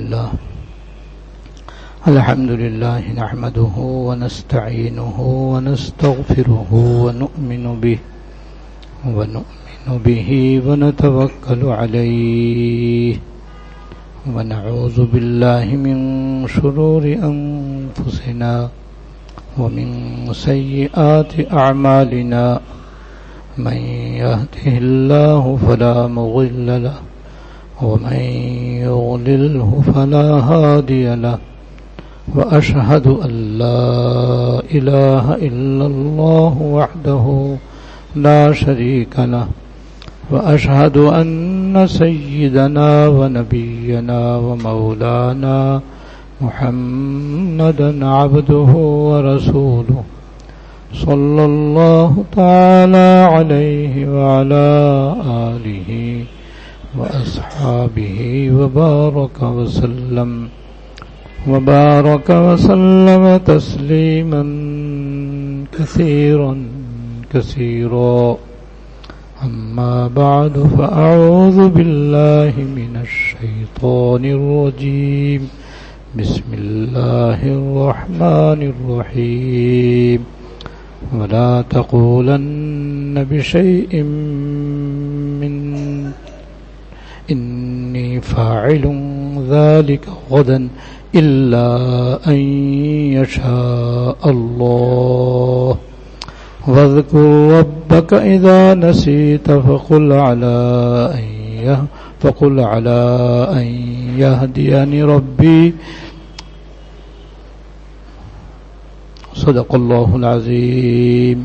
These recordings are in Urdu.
الحمد لله نحمده ونستعينه ونستغفره ونؤمن به ونتوكل عليه ونعوذ بالله من شرور أنفسنا ومن سيئات أعمالنا من يهده الله فلا مضل له ومن يضلله فلا هادي له وأشهد أن لا إله إلا الله وحده لا شريك له وأشهد أن سيدنا ونبينا ومولانا محمدا عبده ورسوله صلى الله تعالى عليه وعلى آله وأصحابه وبارك وسلم تسليما كثيرا أما بعد فأعوذ بالله من الشيطان الرجيم بسم الله الرحمن الرحيم ولا تقولن بشيء من إني فاعل ذلك غدا إلا أن يشاء الله واذكر ربك إذا نسيت فقل على أن يهديني ربي صدق اللہ العظیم.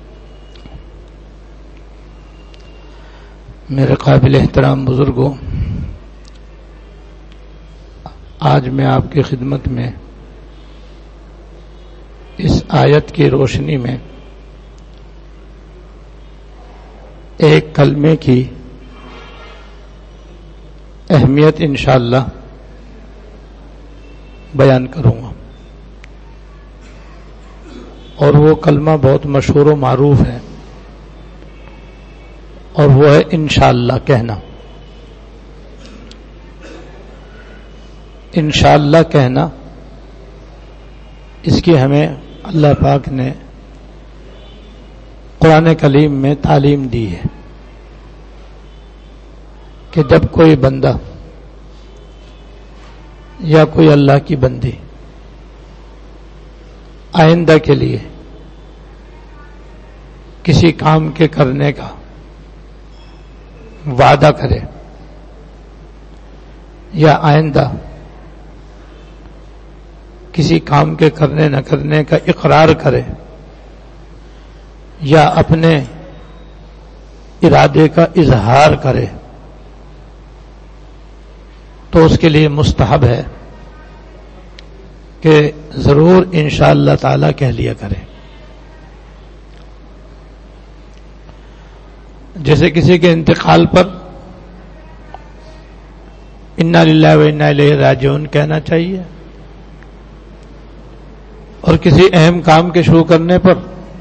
میرے قابل احترام بزرگوں، آج میں آپ کی خدمت میں اس آیت کی روشنی میں ایک کلمے کی اہمیت انشاءاللہ بیان کروں گا، اور وہ کلمہ بہت مشہور و معروف ہے، اور وہ ہے انشاءاللہ کہنا. انشاءاللہ کہنا، اس کی ہمیں اللہ پاک نے قرآن کلیم میں تعلیم دی ہے کہ جب کوئی بندہ یا کوئی اللہ کی بندی آئندہ کے لیے کسی کام کے کرنے کا وعدہ کرے یا آئندہ کسی کام کے کرنے نہ کرنے کا اقرار کرے یا اپنے ارادے کا اظہار کرے، تو اس کے لیے مستحب ہے کہ ضرور انشاءاللہ تعالی کہہ لیا کرے. جیسے کسی کے انتقال پر انا للہ و انا الیہ راجعون کہنا چاہیے، اور کسی اہم کام کے شروع کرنے پر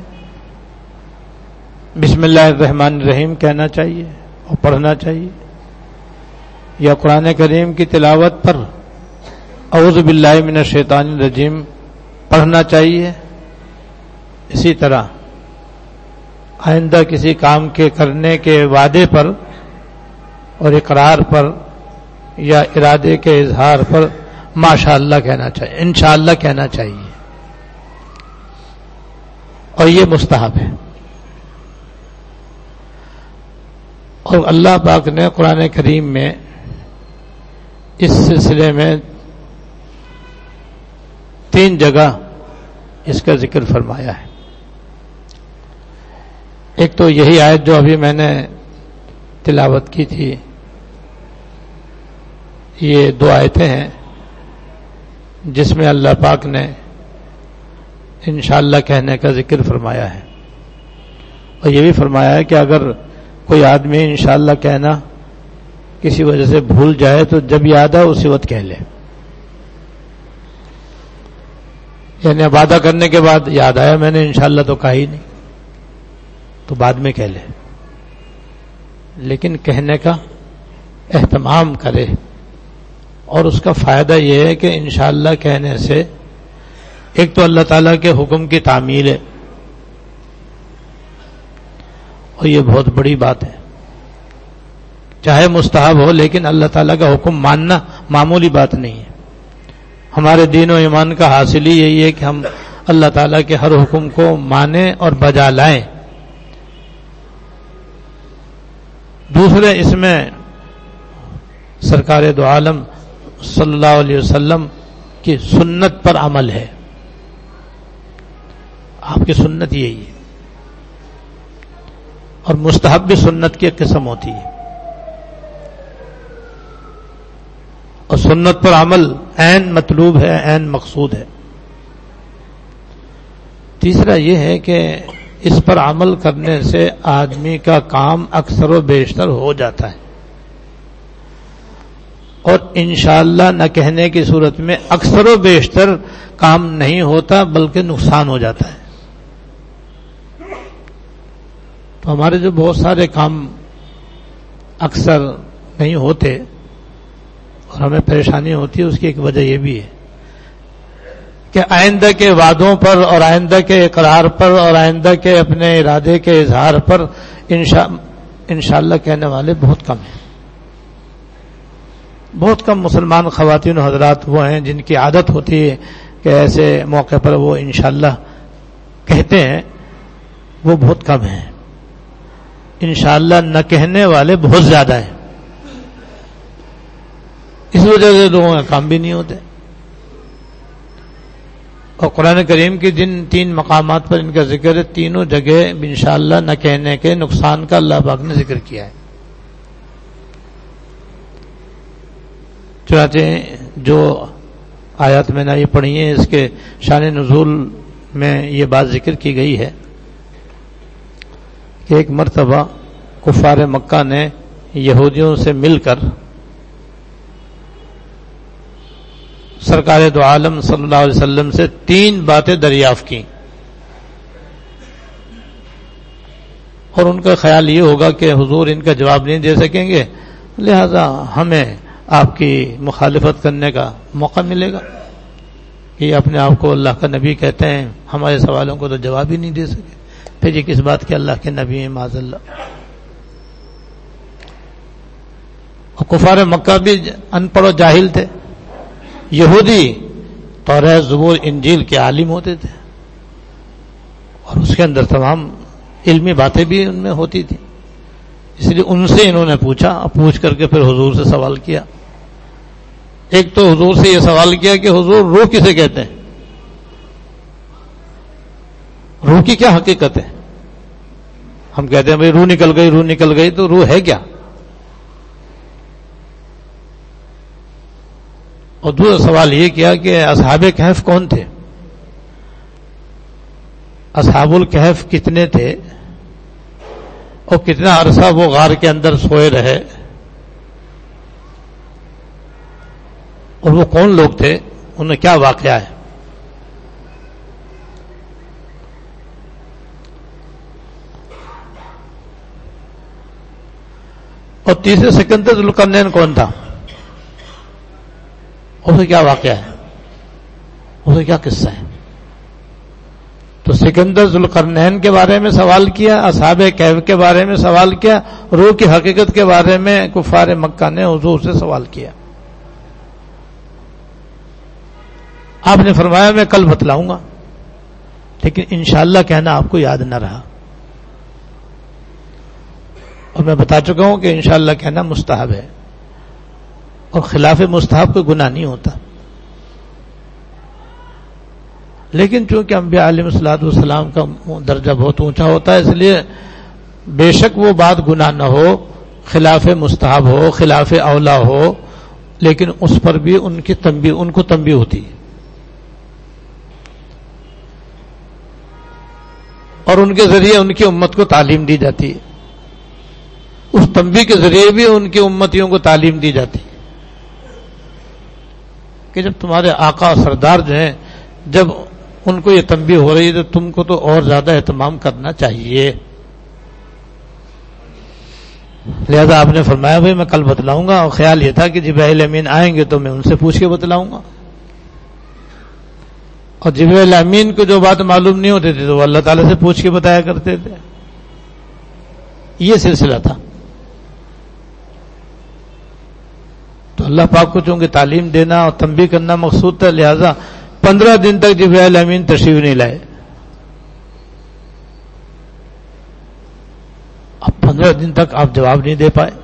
بسم اللہ الرحمن الرحیم کہنا چاہیے اور پڑھنا چاہیے، یا قرآن کریم کی تلاوت پر اعوذ باللہ من الشیطان الرجیم پڑھنا چاہیے. اسی طرح آئندہ کسی کام کے کرنے کے وعدے پر اور اقرار پر یا ارادے کے اظہار پر ماشاءاللہ کہنا چاہیے، انشاءاللہ کہنا چاہیے، اور یہ مستحب ہے. اور اللہ پاک نے قرآن کریم میں اس سلسلے میں 3 جگہ اس کا ذکر فرمایا ہے. ایک تو یہی آیت جو ابھی میں نے تلاوت کی تھی، یہ 2 آیتیں ہیں جس میں اللہ پاک نے انشاءاللہ کہنے کا ذکر فرمایا ہے، اور یہ بھی فرمایا ہے کہ اگر کوئی آدمی انشاءاللہ کہنا کسی وجہ سے بھول جائے تو جب یاد آئے اسی وقت کہہ لے. یعنی وعدہ کرنے کے بعد یاد آیا میں نے انشاءاللہ تو کہا ہی نہیں، تو بعد میں کہہ لے، لیکن کہنے کا اہتمام کرے اور اس کا فائدہ یہ ہے کہ انشاءاللہ کہنے سے ایک تو اللہ تعالیٰ کے حکم کی تعمیل ہے، اور یہ بہت بڑی بات ہے، چاہے مستحب ہو لیکن اللہ تعالیٰ کا حکم ماننا معمولی بات نہیں ہے۔ ہمارے دین و ایمان کا حاصل ہی یہی ہے کہ ہم اللہ تعالیٰ کے ہر حکم کو مانیں اور بجا لائیں۔ دوسرے اس میں سرکار دو عالم صلی اللہ علیہ وسلم کی سنت پر عمل ہے، آپ کی سنت یہی ہے، اور مستحب بھی سنت کی ایک قسم ہوتی ہے، اور سنت پر عمل عین مطلوب ہے، عین مقصود ہے۔ تیسرا یہ ہے کہ اس پر عمل کرنے سے آدمی کا کام اکثر و بیشتر ہو جاتا ہے، اور انشاءاللہ نہ کہنے کی صورت میں اکثر و بیشتر کام نہیں ہوتا بلکہ نقصان ہو جاتا ہے۔ تو ہمارے جو بہت سارے کام اکثر نہیں ہوتے اور ہمیں پریشانی ہوتی ہے، اس کی ایک وجہ یہ بھی ہے کہ آئندہ کے وعدوں پر اور آئندہ کے اقرار پر اور آئندہ کے اپنے ارادے کے اظہار پر انشاءاللہ کہنے والے بہت کم ہیں۔ بہت کم مسلمان خواتین و حضرات وہ ہیں جن کی عادت ہوتی ہے کہ ایسے موقع پر وہ انشاءاللہ کہتے ہیں، وہ بہت کم ہیں۔ انشاءاللہ نہ کہنے والے بہت زیادہ ہیں، اس وجہ سے لوگوں کا کام بھی نہیں ہوتے۔ اور قرآن کریم کی جن 3 مقامات پر ان کا ذکر ہے، تینوں جگہ انشاءاللہ نہ کہنے کے نقصان کا اللہ پاک نے ذکر کیا ہے۔ چنانچہ جو آیات میں نے یہ پڑھی ہیں اس کے شان نزول میں یہ بات ذکر کی گئی ہے کہ ایک مرتبہ کفار مکہ نے یہودیوں سے مل کر سرکار دو عالم صلی اللہ علیہ وسلم سے 3 باتیں دریافت کی، اور ان کا خیال یہ ہوگا کہ حضور ان کا جواب نہیں دے سکیں گے، لہذا ہمیں آپ کی مخالفت کرنے کا موقع ملے گا کہ اپنے آپ کو اللہ کا نبی کہتے ہیں، ہمارے سوالوں کو تو جواب ہی نہیں دے سکے، پھر یہ کس بات کے اللہ کے نبی ہیں معاذ اللہ۔ اور کفار مکہ بھی ان پڑھ و جاہل تھے، یہودی تورات زبور انجیل کے عالم ہوتے تھے، اور اس کے اندر تمام علمی باتیں بھی ان میں ہوتی تھیں، اس لیے ان سے انہوں نے پوچھا، پوچھ کر کے پھر حضور سے سوال کیا۔ ایک تو حضور سے یہ سوال کیا کہ حضور روح کسے کہتے ہیں، روح کی کیا حقیقت ہے؟ ہم کہتے ہیں بھئی روح نکل گئی تو روح ہے کیا؟ اور دوسرا سوال یہ کیا کہ اصحاب کہف کون تھے، اصحاب الکہف کتنے تھے، اور کتنا عرصہ وہ غار کے اندر سوئے رہے، اور وہ کون لوگ تھے، انہیں کیا واقعہ ہے۔ اور تیسرے سکندر ذوالقرنین کون تھا، اسے کیا واقعہ ہے، اسے کیا قصہ ہے۔ تو سکندر ذوالقرنین کے بارے میں سوال کیا، اصحاب کہف کے بارے میں سوال کیا، روح کی حقیقت کے بارے میں کفار مکہ نے حضور سے سوال کیا۔ آپ نے فرمایا میں کل بتلاؤں گا، لیکن انشاءاللہ کہنا آپ کو یاد نہ رہا، اور میں بتا چکا ہوں کہ انشاءاللہ کہنا مستحب ہے، اور خلاف مستحب کوئی گناہ نہیں ہوتا، لیکن چونکہ انبیاء علیہ الصلوۃ والسلام کا درجہ بہت اونچا ہوتا ہے، اس لیے بے شک وہ بات گناہ نہ ہو، خلاف مستحب ہو، خلاف اولا ہو، لیکن اس پر بھی ان کو تنبیہ ہوتی ہے، اور ان کے ذریعے ان کی امت کو تعلیم دی جاتی ہے، اس تنبیہ کے ذریعے بھی ان کی امتیوں کو تعلیم دی جاتی ہے کہ جب تمہارے آقا سردار جو ہیں، جب ان کو یہ تنبیہ ہو رہی ہے تو تم کو تو اور زیادہ اہتمام کرنا چاہیے۔ لہذا آپ نے فرمایا بھائی میں کل بتلاؤں گا، اور خیال یہ تھا کہ جبرائیل امین آئیں گے تو میں ان سے پوچھ کے بتلاؤں گا، اور جبرائیل امین کو جو بات معلوم نہیں ہوتی تھی تو وہ اللہ تعالیٰ سے پوچھ کے بتایا کرتے تھے. یہ سلسلہ تھا. تو اللہ پاک کو چونکہ تعلیم دینا اور تنبیہ کرنا مقصود تھا، لہذا 15 دن تک جبرائیل امین تشریف نہیں لائے. اب 15 دن تک آپ جواب نہیں دے پائے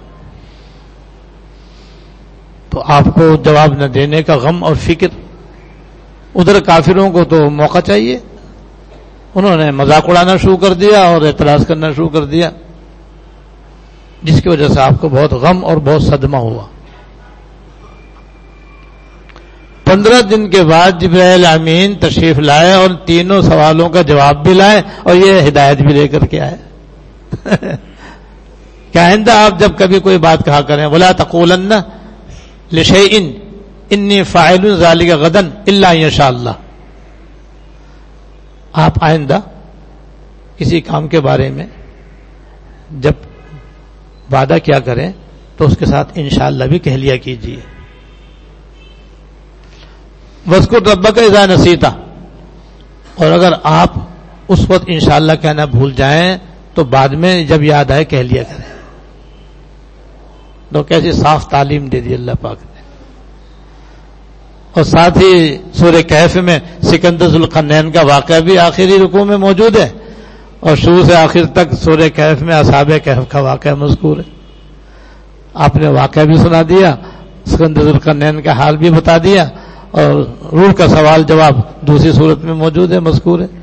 تو آپ کو جواب نہ دینے کا غم اور فکر. ادھر کافروں کو تو موقع چاہیے، انہوں نے مذاق اڑانا شروع کر دیا اور اعتراض کرنا شروع کر دیا، جس کی وجہ سے آپ کو بہت غم اور بہت صدمہ ہوا. 15 دن کے بعد جبرائیل امین تشریف لائے اور تینوں سوالوں کا جواب بھی لائے اور یہ ہدایت بھی لے کر کے آئے کہ آئندہ آپ جب کبھی کوئی بات کہا کریں وَلَا تَقُولَنَّ لِشَيْءٍ إِنِّي فَاعِلٌ ذَلِكَ غَدًا إِلَّا إِن شَاءَ اللَّهُ. آپ آئندہ کسی کام کے بارے میں جب وعدہ کیا کریں تو اس کے ساتھ انشاءاللہ بھی کہہ لیا کیجیے. وَاذْكُرْ رَبَّكَ إِذَا نَسِيتَ، اور اگر آپ اس وقت انشاءاللہ کہنا بھول جائیں تو بعد میں جب یاد آئے کہہ لیا کریں. تو کیسی صاف تعلیم دے دی اللہ پاک نے. اور ساتھ ہی سورہ کہف میں سکندر ذوالقرنین کا واقعہ بھی آخری رکوع میں موجود ہے، اور شروع سے آخر تک سورہ کہف میں اصحاب کہف کا واقعہ مذکور ہے. آپ نے واقعہ بھی سنا دیا، سکندر ذوالقرنین کا حال بھی بتا دیا، اور روح کا سوال جواب دوسری صورت میں موجود ہے، مذکور ہے.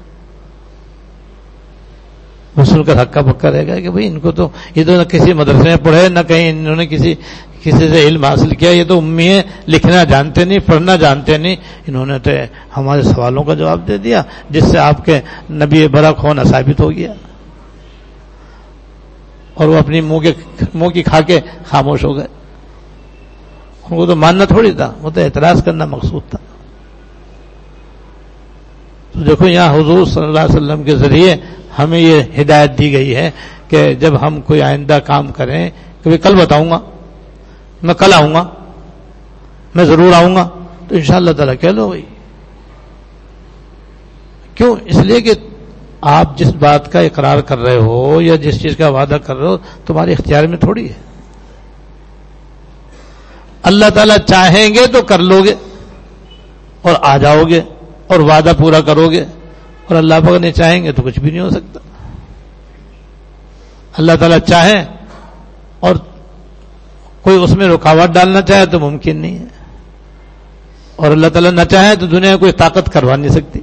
وہ سن کر ہکا بکا رہ گیا کہ بھئی ان کو تو یہ تو نہ کسی مدرسے میں پڑھے، نہ کہیں انہوں نے کسی سے علم حاصل کیا، یہ تو امی ہیں، لکھنا جانتے نہیں، پڑھنا جانتے نہیں. انہوں نے تو ہمارے سوالوں کا جواب دے دیا جس سے آپ کے نبی برحق ہونا ثابت ہو گیا. اور وہ اپنی منہ کی کھا کے خاموش ہو گئے. ان کو تو ماننا تھوڑی تھا، وہ تو اعتراض کرنا مقصود تھا. تو دیکھو یہاں حضور صلی اللہ علیہ وسلم کے ذریعے ہمیں یہ ہدایت دی گئی ہے کہ جب ہم کوئی آئندہ کام کریں، کبھی کل بتاؤں گا، میں کل آؤں گا، میں ضرور آؤں گا، تو انشاءاللہ تعالیٰ کہہ لو بھائی. کیوں؟ اس لیے کہ آپ جس بات کا اقرار کر رہے ہو یا جس چیز کا وعدہ کر رہے ہو تمہارے اختیار میں تھوڑی ہے. اللہ تعالیٰ چاہیں گے تو کر لو گے اور آ جاؤ گے اور وعدہ پورا کرو گے، اور اللہ پاک نہیں چاہیں گے تو کچھ بھی نہیں ہو سکتا. اللہ تعالیٰ چاہیں اور کوئی اس میں رکاوٹ ڈالنا چاہے تو ممکن نہیں ہے، اور اللہ تعالیٰ نہ چاہے تو دنیا کوئی طاقت کروا نہیں سکتی.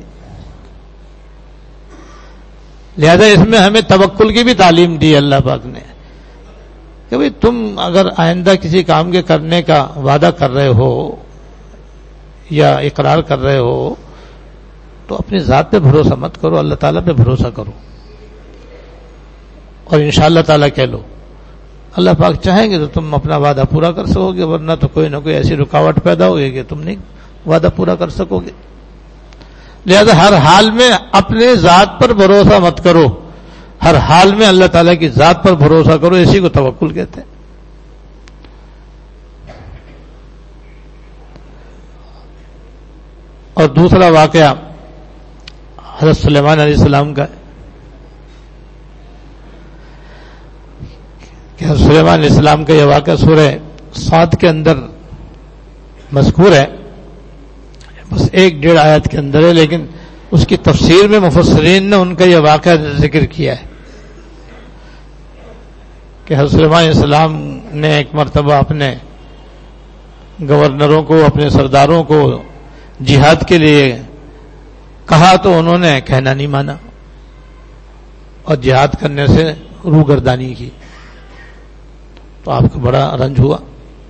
لہذا اس میں ہمیں توکل کی بھی تعلیم دی اللہ پاک نے کہ بھئی تم اگر آئندہ کسی کام کے کرنے کا وعدہ کر رہے ہو یا اقرار کر رہے ہو تو اپنی ذات پہ بھروسہ مت کرو، اللہ تعالیٰ پہ بھروسہ کرو اور انشاءاللہ تعالیٰ کہہ لو. اللہ پاک چاہیں گے تو تم اپنا وعدہ پورا کر سکو گے، ورنہ تو کوئی نہ کوئی ایسی رکاوٹ پیدا ہوگی کہ تم نہیں وعدہ پورا کر سکو گے. لہذا ہر حال میں اپنے ذات پر بھروسہ مت کرو، ہر حال میں اللہ تعالیٰ کی ذات پر بھروسہ کرو. اسی کو توکل کہتے ہیں. اور دوسرا واقعہ حضرت سلیمان علیہ السلام کا ہے کہ حضرت سلیمان علیہ السلام کا یہ واقعہ سورہ صاد کے اندر مذکور ہے. بس 1-1.5 آیت کے اندر ہے، لیکن اس کی تفسیر میں مفسرین نے ان کا یہ واقعہ ذکر کیا ہے کہ حضرت سلیمان علیہ السلام نے ایک مرتبہ اپنے گورنروں کو، اپنے سرداروں کو جہاد کے لیے کہا تو انہوں نے کہنا نہیں مانا اور جہاد کرنے سے روگردانی کی. تو آپ کو بڑا رنج ہوا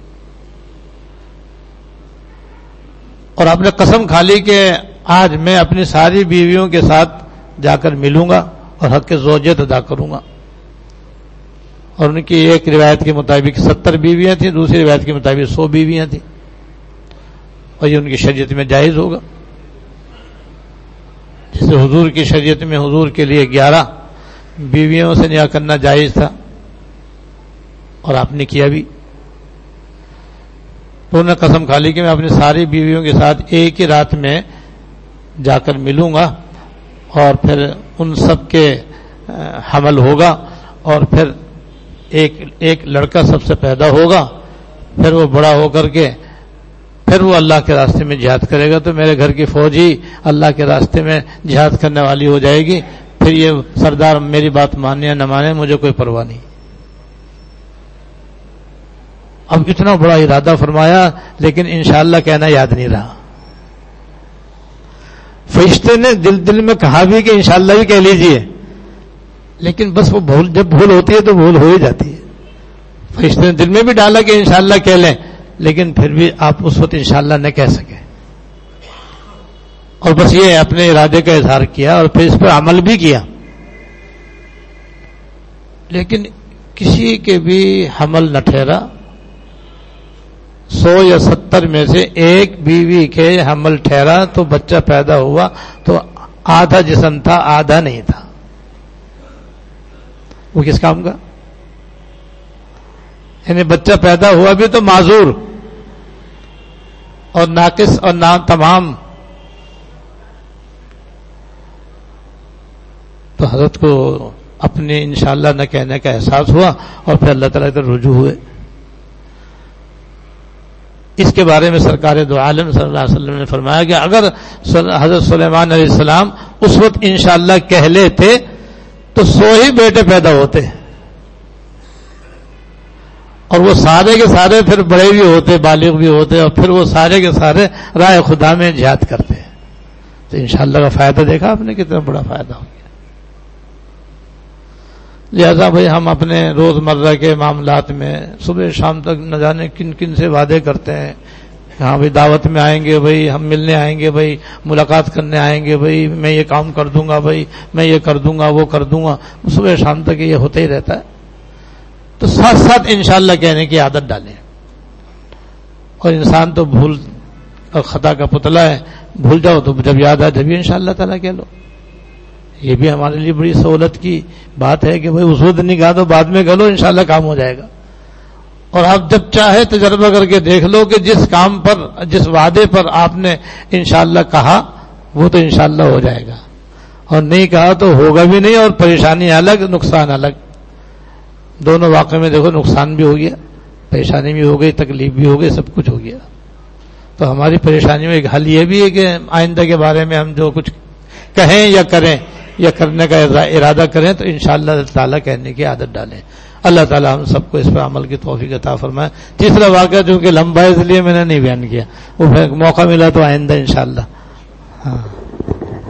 اور آپ نے قسم کھا لی کہ آج میں اپنی ساری بیویوں کے ساتھ جا کر ملوں گا اور حق زوجیت ادا کروں گا. اور ان کی ایک روایت کے مطابق 70 بیویاں تھیں، دوسری روایت کے مطابق 100 بیویاں تھیں، اور یہ ان کی شریعت میں جائز ہوگا. جیسے حضور کی شریعت میں حضور کے لیے 11 بیویوں سے نکاح کرنا جائز تھا، اور آپ نے کیا بھی. تو انہوں نے قسم کھا لی کہ میں اپنی ساری بیویوں کے ساتھ ایک ہی رات میں جا کر ملوں گا اور پھر ان سب کے حمل ہوگا اور پھر ایک لڑکا سب سے پیدا ہوگا, پھر وہ بڑا ہو کر کے پھر وہ اللہ کے راستے میں جہاد کرے گا, تو میرے گھر کی فوج ہی اللہ کے راستے میں جہاد کرنے والی ہو جائے گی. پھر یہ سردار میری بات مانے یا نہ مانے مجھے کوئی پرواہ نہیں. اب اتنا بڑا ارادہ فرمایا لیکن انشاءاللہ کہنا یاد نہیں رہا. فرشتے نے دل میں کہا بھی کہ انشاءاللہ بھی کہہ لیجئے, لیکن بس وہ جب بھول ہوتی ہے تو بھول ہو ہی جاتی ہے. فرشتے نے دل میں بھی ڈالا کہ انشاءاللہ کہہ لیں, لیکن پھر بھی آپ اس وقت انشاءاللہ نہ کہہ سکے, اور بس یہ اپنے ارادے کا اظہار کیا اور پھر اس پر عمل بھی کیا. لیکن کسی کے بھی حمل نہ ٹھہرا. 100 یا 70 میں سے ایک بیوی کے حمل ٹھہرا تو بچہ پیدا ہوا, تو آدھا جسم تھا آدھا نہیں تھا. وہ کس کام کا؟ یعنی بچہ پیدا ہوا بھی تو معذور اور ناقص اور تمام. تو حضرت کو اپنے انشاءاللہ نہ کہنے کا احساس ہوا اور پھر اللہ تعالیٰ کی طرف رجوع ہوئے. اس کے بارے میں سرکار دو عالم صلی اللہ علیہ وسلم نے فرمایا کہ اگر حضرت سلیمان علیہ السلام اس وقت انشاءاللہ کہہ لیتے تو 100 ہی بیٹے پیدا ہوتے, اور وہ سارے کے سارے پھر بڑے بھی ہوتے, بالغ بھی ہوتے, اور پھر وہ سارے کے سارے راہ خدا میں جہاد کرتے. تو انشاءاللہ کا فائدہ دیکھا آپ نے کتنا بڑا فائدہ ہو گیا. لہذا بھائی ہم اپنے روزمرہ کے معاملات میں صبح شام تک نہ جانے کن کن سے وعدے کرتے ہیں. ہاں بھائی دعوت میں آئیں گے, بھائی ہم ملنے آئیں گے, بھائی ملاقات کرنے آئیں گے, بھائی میں یہ کام کر دوں گا, بھائی میں یہ کر دوں گا, وہ کر دوں گا. صبح شام تک یہ ہوتا ہی رہتا ہے. تو ساتھ ساتھ انشاءاللہ کہنے کی عادت ڈالیں. اور انسان تو بھول اور خطا کا پتلا ہے, بھول جاؤ تو جب یاد آئے جب انشاءاللہ تعالیٰ کہہ لو. یہ بھی ہمارے لیے بڑی سہولت کی بات ہے کہ بھائی اس وقت نہیں کہا تو بعد میں کہہ لو, انشاءاللہ کام ہو جائے گا. اور آپ جب چاہے تجربہ کر کے دیکھ لو کہ جس کام پر, جس وعدے پر آپ نے انشاءاللہ کہا وہ تو انشاءاللہ ہو جائے گا, اور نہیں کہا تو ہوگا بھی نہیں, اور پریشانی الگ نقصان الگ. دونوں واقعے میں دیکھو نقصان بھی ہو گیا, پریشانی بھی ہو گئی, تکلیف بھی ہو گئی, سب کچھ ہو گیا. تو ہماری پریشانی میں ایک حل یہ بھی ہے کہ آئندہ کے بارے میں ہم جو کچھ کہیں یا کریں یا کرنے کا ارادہ کریں تو انشاءاللہ تعالیٰ کہنے کی عادت ڈالیں. اللہ تعالیٰ ہم سب کو اس پر عمل کی توفیق عطا فرمائے. تیسرا واقعہ جو کہ لمبا ہے اس لیے میں نے نہیں بیان کیا, وہ موقع ملا تو آئندہ انشاءاللہ. ہاں